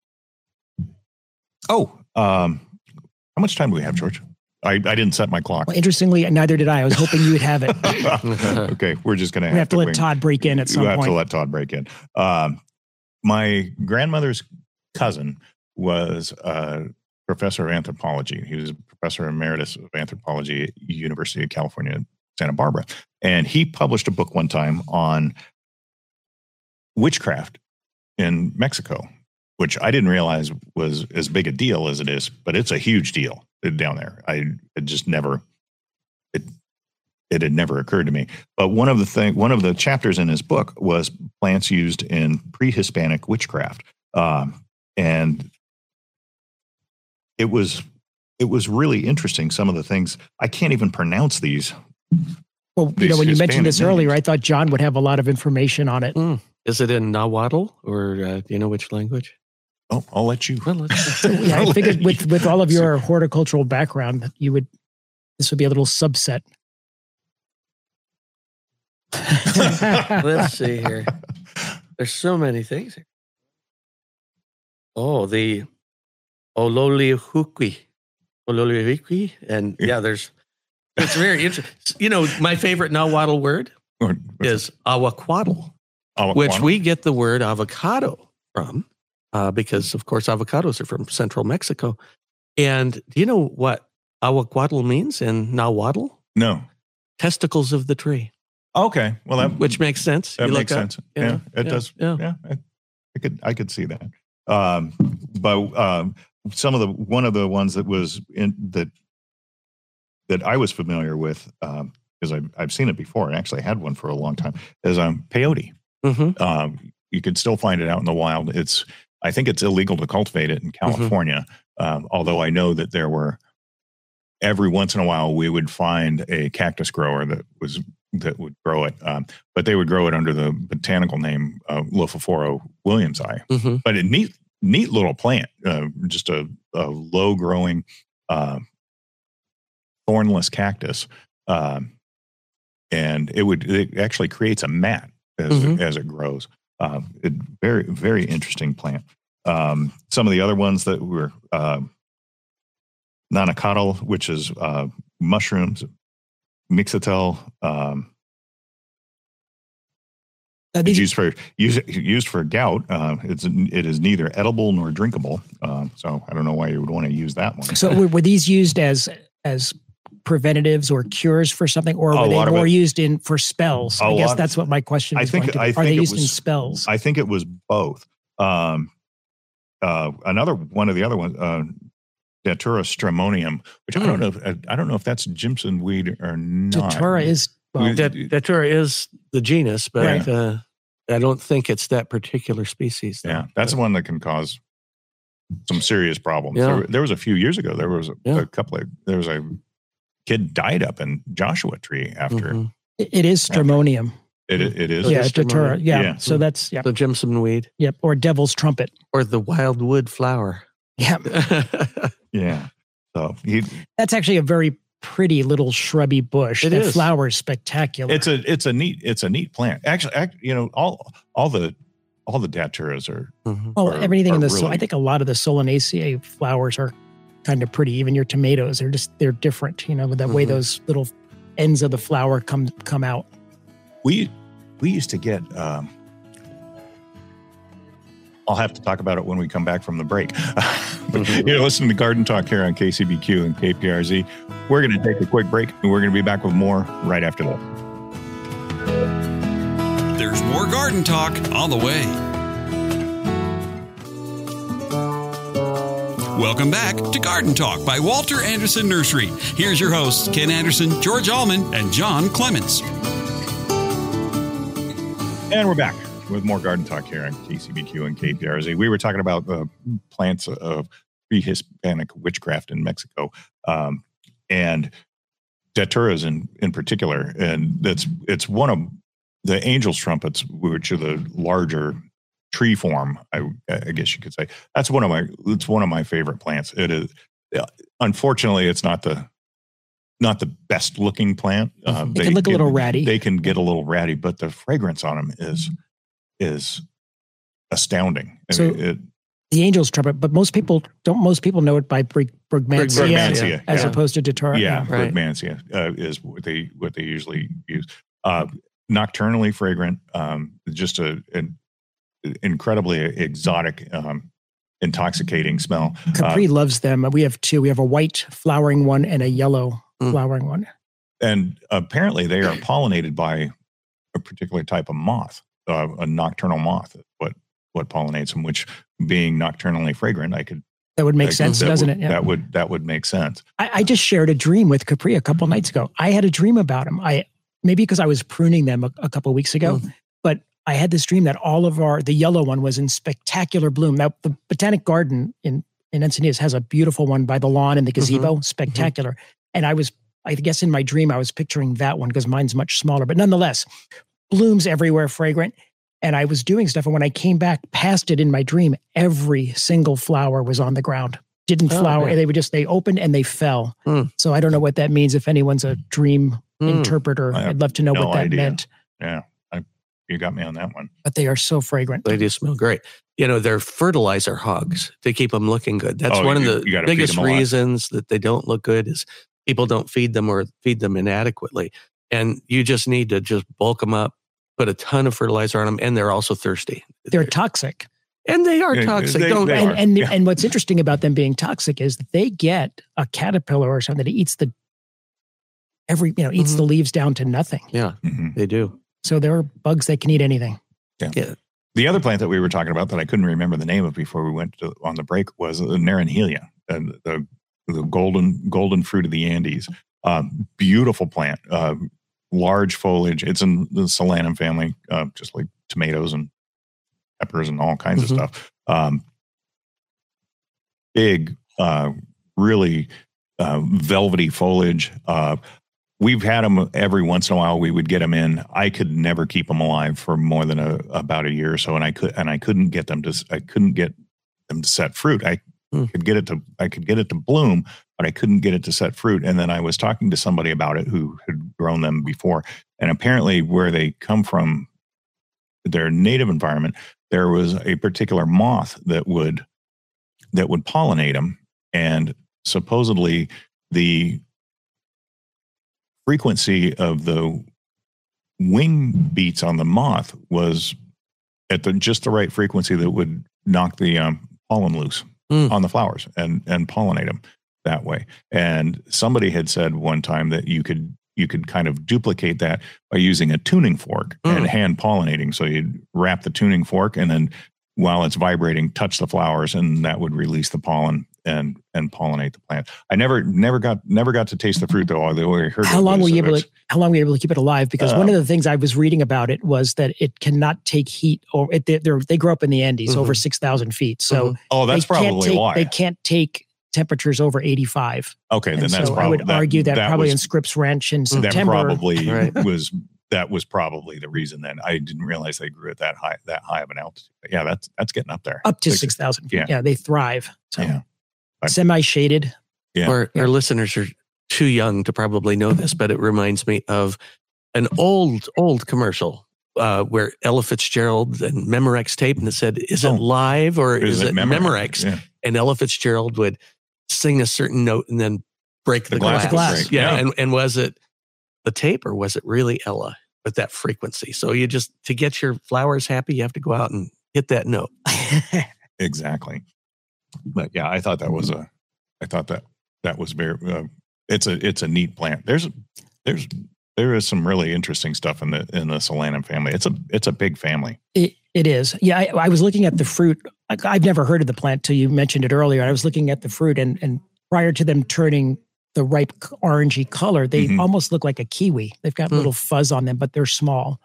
Speaker 2: Oh, how much time do we have, George? I didn't set my clock.
Speaker 3: Well, interestingly, neither did I. I was hoping you would have it.
Speaker 2: Okay, we're just going to
Speaker 3: have to let Todd break in at some point.
Speaker 2: We have to let Todd break in. My grandmother's cousin was a professor of anthropology. He was a professor emeritus of anthropology at University of California, Santa Barbara. And he published a book one time on witchcraft in Mexico, which I didn't realize was as big a deal as it is, but it's a huge deal down there. It had never occurred to me. But one of the chapters in his book was plants used in pre-Hispanic witchcraft, and it was really interesting. Some of the things I can't even pronounce these.
Speaker 3: Well, when you mentioned this earlier, I thought John would have a lot of information on it.
Speaker 4: Is it in Nahuatl or do you know which language?
Speaker 2: Oh, I'll let you.
Speaker 4: Well,
Speaker 3: I figured with all of your horticultural background, this would be a little subset.
Speaker 4: Let's see here. There's so many things here. Oh, the Ololihuqui. And it's very interesting. My favorite Nahuatl word is aguacuatl, which we get the word avocado from, because, of course, avocados are from central Mexico. And do you know what aguacuatl means in Nahuatl?
Speaker 2: No.
Speaker 4: Testicles of the tree.
Speaker 2: Okay. Well,
Speaker 4: which makes sense.
Speaker 2: That makes sense. Yeah, it does. Yeah. I could see that. But one of the ones that was that I was familiar with, because I've seen it before. I actually had one for a long time. Is peyote. You can still find it out in the wild. I think it's illegal to cultivate it in California. Although I know that there were, every once in a while we would find a cactus grower that would grow it, but they would grow it under the botanical name Lophophora williamsi. But a neat little plant, just a low growing thornless cactus, and it actually creates a mat as it grows. Very, very interesting plant. Some of the other ones that were nanacatl, which is mushrooms, mixatel. Used for gout. It is neither edible nor drinkable. So I don't know why you would want to use that one.
Speaker 3: So were these used as preventatives or cures for something, or were they more used for spells? I guess that's what my question is. Are they used in spells?
Speaker 2: I think it was both. Another one of the other ones, Datura stramonium, which I don't know if that's Jimson weed or not.
Speaker 3: Datura is
Speaker 4: Datura is the genus, but I don't think it's that particular species.
Speaker 2: Yeah, that's the one that can cause some serious problems. Yeah. There was a few years ago. There was a kid died up in Joshua Tree after.
Speaker 3: It is stramonium.
Speaker 2: It is.
Speaker 3: Yeah, Datura. Yeah. So that's
Speaker 4: the Jimson weed.
Speaker 3: Yep. Or devil's trumpet.
Speaker 4: Or the wildwood flower.
Speaker 3: Yep.
Speaker 2: Yeah. So
Speaker 3: that's actually a very pretty little shrubby bush. That flowers spectacular.
Speaker 2: It's a neat plant. Actually, all the daturas are.
Speaker 3: Everything in the really, I think a lot of the Solanaceae flowers are kind of pretty. Even your tomatoes, they're different. With the way those little ends of the flower come out.
Speaker 2: We used to get. I'll have to talk about it when we come back from the break. You're listening to Garden Talk here on KCBQ and KPRZ. We're going to take a quick break, and we're going to be back with more right after that.
Speaker 1: There's more Garden Talk on the way. Welcome back to Garden Talk by Walter Anderson Nursery. Here's your hosts, Ken Anderson, George Allman, and John Clements.
Speaker 2: And we're back. with more garden talk here on KCBQ and KPRZ. We were talking about the plants of pre-Hispanic witchcraft in Mexico, and daturas in particular. And it's one of the angel's trumpets, which are the larger tree form, I guess you could say. It's one of my favorite plants. It is, unfortunately, it's not the best looking plant.
Speaker 3: They can look a little ratty.
Speaker 2: They can get a little ratty, but the fragrance on them is astounding.
Speaker 3: So the angel's trumpet, but most people know it by Brugmansia as opposed to datura.
Speaker 2: Yeah, right. Brugmansia is what they usually use. Nocturnally fragrant, just an incredibly exotic, intoxicating smell.
Speaker 3: Capri loves them. We have two. We have a white flowering one and a yellow flowering one.
Speaker 2: And apparently they are pollinated by a particular type of moth, a nocturnal moth, what pollinates them, which being nocturnally fragrant,
Speaker 3: that would make sense, doesn't it?
Speaker 2: Yeah. That would make sense.
Speaker 3: I just shared a dream with Capri a couple nights ago. I had a dream about him. Maybe because I was pruning them a couple of weeks ago, but I had this dream that the yellow one was in spectacular bloom. Now, the Botanic Garden in Encinitas has a beautiful one by the lawn and the gazebo, spectacular. And I guess in my dream, I was picturing that one because mine's much smaller, but nonetheless, blooms everywhere, fragrant. And I was doing stuff. And when I came back past it in my dream, every single flower was on the ground. Didn't flower. Yeah. They opened and they fell. So I don't know what that means. If anyone's a dream interpreter, I'd love to know what that meant.
Speaker 2: Yeah. You got me on that one.
Speaker 3: But they are so fragrant.
Speaker 4: They do smell great. They're fertilizer hogs to keep them looking good. That's one of the biggest reasons that they don't look good is people don't feed them or feed them inadequately. And you just need to just bulk them up, put a ton of fertilizer on them, and they're also thirsty.
Speaker 3: They're toxic.
Speaker 4: And they are toxic.
Speaker 3: And what's interesting about them being toxic is that they get a caterpillar or something that eats the leaves down to nothing.
Speaker 4: Yeah, they do.
Speaker 3: So there are bugs that can eat anything.
Speaker 2: Yeah. The other plant that we were talking about that I couldn't remember the name of before we went on the break was the Naranjelia, the golden fruit of the Andes. Beautiful plant, large foliage. It's in the Solanum family, just like tomatoes and peppers and all kinds of stuff. Big, really velvety foliage. We've had them every once in a while. We would get them in. I could never keep them alive for more than about a year or so, and I couldn't get them to set fruit. I could get it to bloom, but I couldn't get it to set fruit. And then I was talking to somebody about it who had grown them before, and apparently where they come from, their native environment, there was a particular moth that would pollinate them, and supposedly the frequency of the wing beats on the moth was at just the right frequency that would knock the pollen loose on the flowers and pollinate them that way. And somebody had said one time that you could kind of duplicate that by using a tuning fork and hand pollinating. So you'd wrap the tuning fork and then while it's vibrating, touch the flowers, and that would release the pollen and pollinate the plant. I never got to taste the fruit though. I heard
Speaker 3: how long were you able to keep it alive? Because one of the things I was reading about it was that it cannot take heat, or they grow up in the Andes over 6,000 feet. So
Speaker 2: that's probably why
Speaker 3: they can't take temperatures over 85.
Speaker 2: Okay, then that's probably.
Speaker 3: I would argue that probably in Scripps Ranch in September.
Speaker 2: That was probably the reason. Then I didn't realize they grew at that high of an altitude. But yeah, that's getting up there,
Speaker 3: up to 6,000 feet. Yeah, they thrive. So.
Speaker 2: Yeah.
Speaker 3: Semi-shaded.
Speaker 4: Yeah. Our listeners are too young to probably know this, but it reminds me of an old commercial where Ella Fitzgerald and Memorex tape, and it said, "Is it live or is it Memorex?" Yeah. And Ella Fitzgerald would sing a certain note and then break the glass. Yeah. And was it the tape or was it really Ella with that frequency? So to get your flowers happy, you have to go out and hit that note.
Speaker 2: Exactly. But yeah, I thought that was very. It's a neat plant. There is some really interesting stuff in the Solanum family. It's a big family.
Speaker 3: It is. Yeah, I was looking at the fruit. I've never heard of the plant till you mentioned it earlier. I was looking at the fruit, and prior to them turning the ripe orangey color, they almost look like a kiwi. They've got little fuzz on them, but they're small.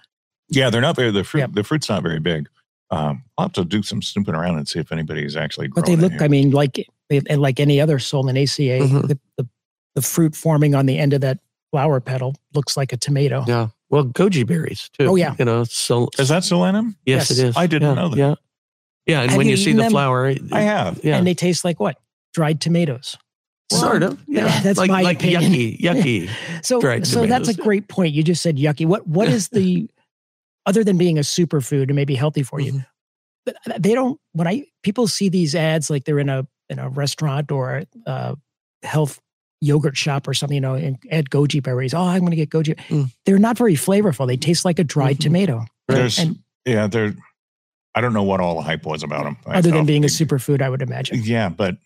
Speaker 2: Yeah, they're not very, the fruit's not very big. I'll have to do some snooping around and see if anybody's actually growing.
Speaker 3: But they look, I mean, like any other Solanaceae, the fruit forming on the end of that flower petal looks like a tomato.
Speaker 4: Yeah. Well, goji berries too.
Speaker 3: Oh, yeah.
Speaker 4: You know, so
Speaker 2: is that solanum?
Speaker 4: Yes, it is.
Speaker 2: I didn't know that.
Speaker 4: Yeah. Yeah. And when you see the flower,
Speaker 2: I have.
Speaker 3: Yeah. And they taste like what? Dried tomatoes.
Speaker 4: Sort of. Yeah.
Speaker 3: That's my opinion.
Speaker 4: Yucky.
Speaker 3: So that's a great point. You just said yucky. What is the, other than being a superfood and maybe healthy for you, but they don't, people see these ads, like they're in a restaurant or a health yogurt shop or something, you know, and add goji berries. Oh, I'm going to get goji. They're not very flavorful. They taste like a dried tomato.
Speaker 2: Right? I don't know what all the hype was about them.
Speaker 3: Other than being a superfood, I would imagine.
Speaker 2: Yeah, but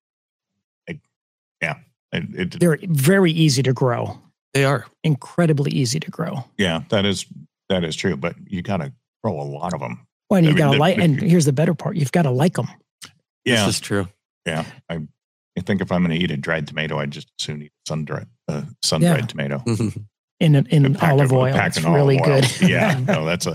Speaker 3: they're very easy to grow.
Speaker 4: They are
Speaker 3: incredibly easy to grow.
Speaker 2: Yeah, that is true. But you got to grow a lot of them.
Speaker 3: Well, and you got to like. And here's the better part: you've got to like them.
Speaker 2: Yeah,
Speaker 4: this is true.
Speaker 2: Yeah, I think if I'm going to eat a dried tomato, I'd just as soon eat sun-dried tomato
Speaker 3: in olive oil. It's really good.
Speaker 2: Yeah, no, that's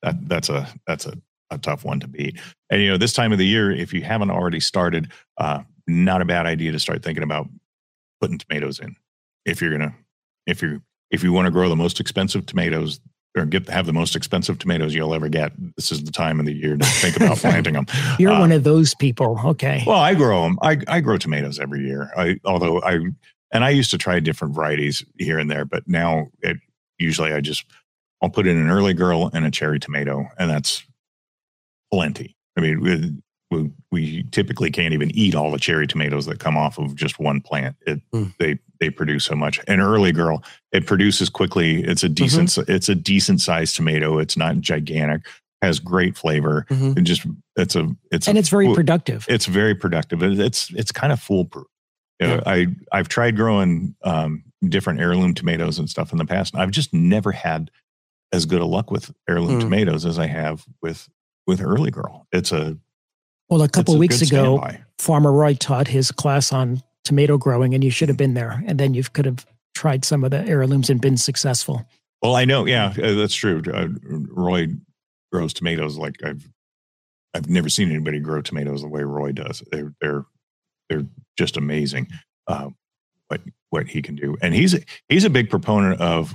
Speaker 2: a tough one to beat. And you know, this time of the year, if you haven't already started, not a bad idea to start thinking about putting tomatoes in. If you want to grow the most expensive tomatoes or have the most expensive tomatoes you'll ever get, this is the time of the year to think about planting them.
Speaker 3: You're one of those people. Okay.
Speaker 2: Well, I grow them. I grow tomatoes every year. I used to try different varieties here and there, but now usually I'll put in an early girl and a cherry tomato, and that's plenty. I mean, we typically can't even eat all the cherry tomatoes that come off of just one plant. They produce so much. An early girl, it produces quickly. It's a decent sized tomato. It's not gigantic. Has great flavor. It's
Speaker 3: very productive.
Speaker 2: It's very productive. It's kind of foolproof. You know, I've tried growing different heirloom tomatoes and stuff in the past, and I've just never had as good a luck with heirloom tomatoes as I have with early girl.
Speaker 3: Well, a couple of weeks ago, Farmer Roy taught his class on tomato growing, and you should have been there. And then you could have tried some of the heirlooms and been successful.
Speaker 2: Well, I know. Yeah, that's true. Roy grows tomatoes like I've never seen anybody grow tomatoes the way Roy does. They're just amazing what he can do. And he's a big proponent of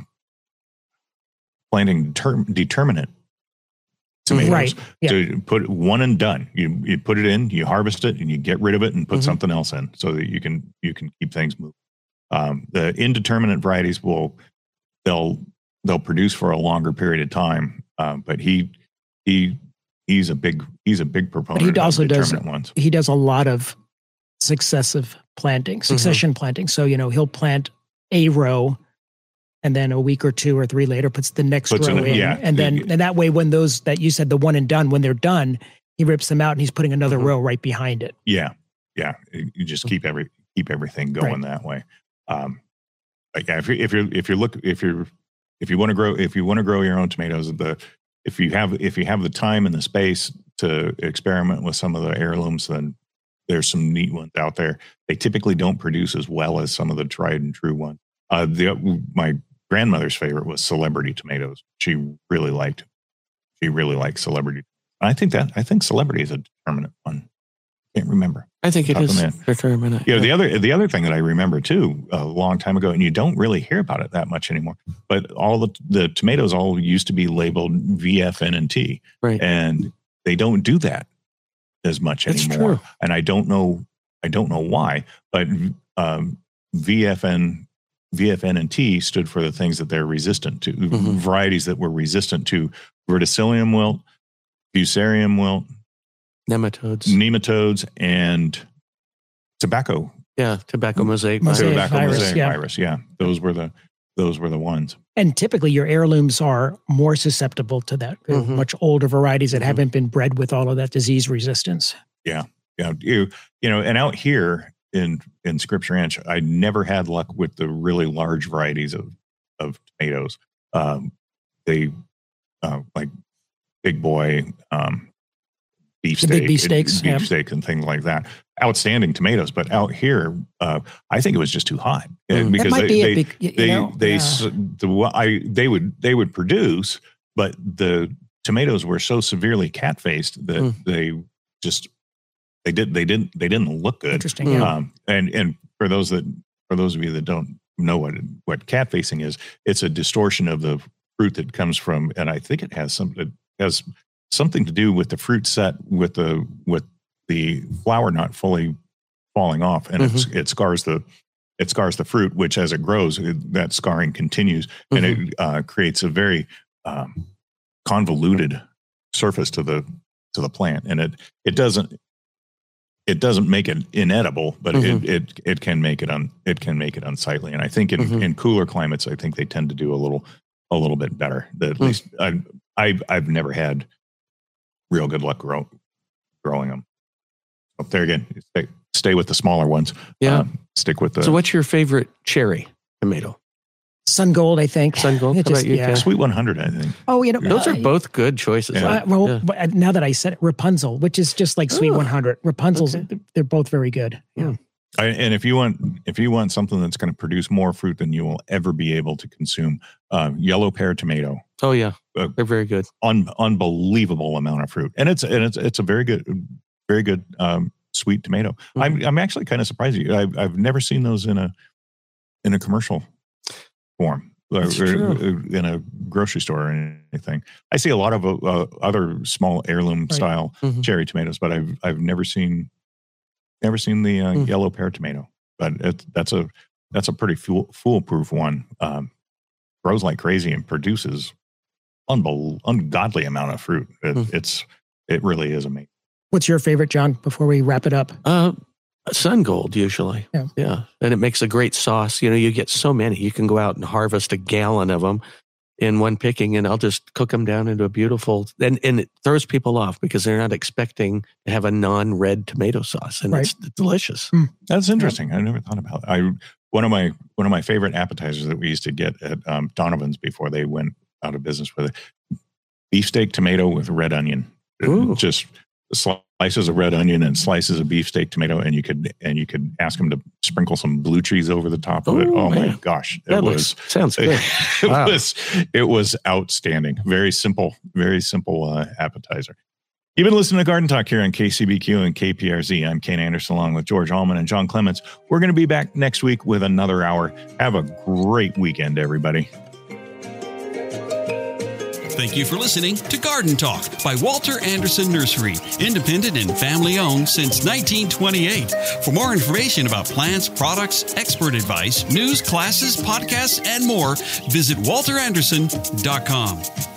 Speaker 2: planting determinate tomatoes.
Speaker 3: Right. Yeah.
Speaker 2: To put one and done. You put it in, you harvest it, and you get rid of it and put something else in, so that you can keep things moving. The indeterminate varieties they'll produce for a longer period of time, but he's a big proponent.
Speaker 3: He also
Speaker 2: of determinate ones.
Speaker 3: He does a lot of succession planting. So he'll plant a row, and then a week or 2 or 3 later puts the next row in. Yeah. And that way, when those that you said the one and done, when they're done, he rips them out and he's putting another row right behind it.
Speaker 2: Yeah. Yeah. You just keep everything going that way. If you want to grow your own tomatoes, if you have the time and the space to experiment with some of the heirlooms, then there's some neat ones out there. They typically don't produce as well as some of the tried and true ones. My grandmother's favorite was celebrity tomatoes. She really liked celebrity. And I think celebrity is a determinate one. Can't remember.
Speaker 4: I think it is determinate.
Speaker 2: Yeah. The other thing that I remember too, a long time ago, and you don't really hear about it that much anymore, but all the tomatoes all used to be labeled VFN and T,
Speaker 4: right?
Speaker 2: And they don't do that as much anymore.
Speaker 4: That's true.
Speaker 2: And I don't know why, but VFN and T stood for the things that they're resistant to, varieties that were resistant to verticillium wilt, fusarium wilt, nematodes, and tobacco.
Speaker 4: Yeah, tobacco mosaic
Speaker 3: virus.
Speaker 2: Yeah, those were the ones. And
Speaker 3: typically, your heirlooms are more susceptible to that. Much older varieties that haven't been bred with all of that disease resistance.
Speaker 2: Yeah. And out here in Scripps Ranch, I never had luck with the really large varieties of tomatoes. They like Big Boy, beefsteaks and things like that. Outstanding tomatoes, but out here, I think it was just too hot because they would produce, but the tomatoes were so severely cat faced that they didn't look good.
Speaker 3: Interesting. Yeah.
Speaker 2: And for those of you that don't know what cat facing is, it's a distortion of the fruit that comes from, and I think it has something to do with the fruit set with the flower not fully falling off, and it scars the fruit, which as it grows, that scarring continues, and it creates a very convoluted surface to the plant, and it doesn't make it inedible, but it can make it unsightly. And I think in cooler climates, I think they tend to do a little bit better. At least I've never had real good luck growing them. Up there again, stay with the smaller ones.
Speaker 4: Yeah,
Speaker 2: stick with the.
Speaker 4: So, what's your favorite cherry tomato?
Speaker 3: Sun Gold, I think.
Speaker 4: Sun Gold. How about you, Ken?
Speaker 2: Sweet 100, I think.
Speaker 3: Oh,
Speaker 4: those are both good choices.
Speaker 3: Yeah. Now that I said it, Rapunzel, which is just like Sweet 100. Rapunzel's, they're both very good. Yeah.
Speaker 2: And if you want something that's going to produce more fruit than you will ever be able to consume, yellow pear tomato.
Speaker 4: Oh yeah, they're very good.
Speaker 2: Unbelievable amount of fruit, and it's a very good sweet tomato. I'm actually kind of surprised. I've never seen those in a commercial form or in a grocery store or anything. I see a lot of other small heirloom style cherry tomatoes, but I've never seen the yellow pear tomato. But that's a pretty foolproof one. Grows like crazy and produces ungodly amount of fruit. It really is amazing.
Speaker 3: What's your favorite, John, before we wrap it up?
Speaker 4: Sun Gold, usually. Yeah. And it makes a great sauce. You get so many. You can go out and harvest a gallon of them in one picking, and I'll just cook them down into a beautiful, and it throws people off because they're not expecting to have a non-red tomato sauce, and it's delicious.
Speaker 2: That's interesting. I never thought about it. One of my favorite appetizers that we used to get at Donovan's before they went out of business with it, beefsteak tomato with red onion. Just slices of red onion and slices of beefsteak tomato, and you could ask them to sprinkle some blue cheese over the top of it. Oh my gosh,
Speaker 4: sounds good.
Speaker 2: It was outstanding. Very simple appetizer. You've been listening to Garden Talk here on KCBQ and KPRZ. I'm Ken Anderson along with George Allman and John Clements. We're going to be back next week with another hour. Have a great weekend, everybody.
Speaker 1: Thank you for listening to Garden Talk by Walter Anderson Nursery, independent and family-owned since 1928. For more information about plants, products, expert advice, news, classes, podcasts, and more, visit walteranderson.com.